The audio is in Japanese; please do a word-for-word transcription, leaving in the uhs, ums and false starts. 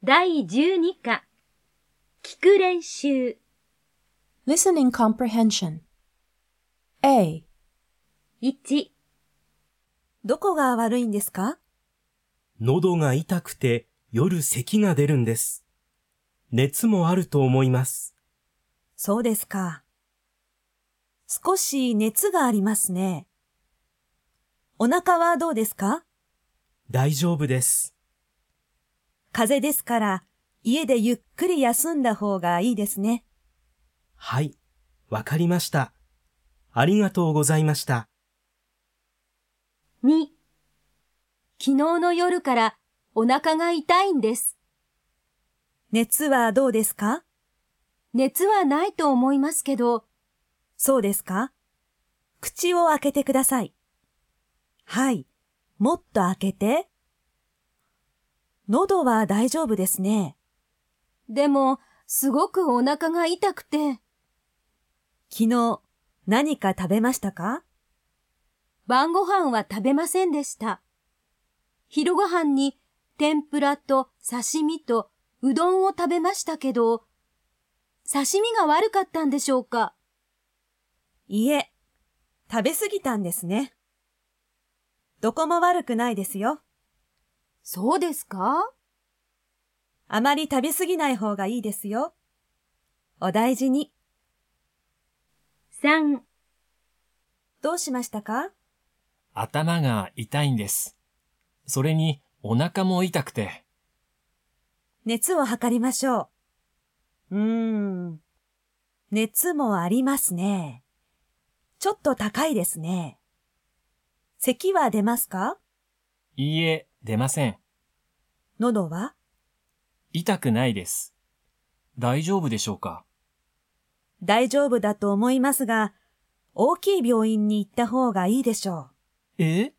だいじゅうに課聞く練習 Listening Comprehension A いちどこが悪いんですか？ 喉が痛くて夜咳が出るんです。熱もあると思います。 そうですか。少し熱がありますね。お腹はどうですか？ 大丈夫です。 風邪ですから家でゆっくり休んだ方がいいですね。 はい、わかりました。ありがとうございました。 に昨日の夜からお腹が痛いんです。 熱はどうですか？ 熱はないと思いますけど。 そうですか？口を開けてください。はい、もっと開けて。喉は大丈夫ですね。 でも、すごくお腹が痛くて。 昨日、何か食べましたか？ 晩ご飯は食べませんでした。昼ご飯に天ぷらと刺身とうどんを食べましたけど、刺身が悪かったんでしょうか？ いえ、食べ過ぎたんですね。どこも悪くないですよ。 そうですか？ あまり食べ過ぎない方がいいですよ。お大事に。 さんどうしましたか？ 頭が痛いんです。それにお腹も痛くて。 熱を測りましょう。うーん。熱もありますね。ちょっと高いですね。咳は出ますか？ いいえ、出ません。 喉は？ 痛くないです。大丈夫でしょうか？ 大丈夫だと思いますが、大きい病院に行った方がいいでしょう。 え？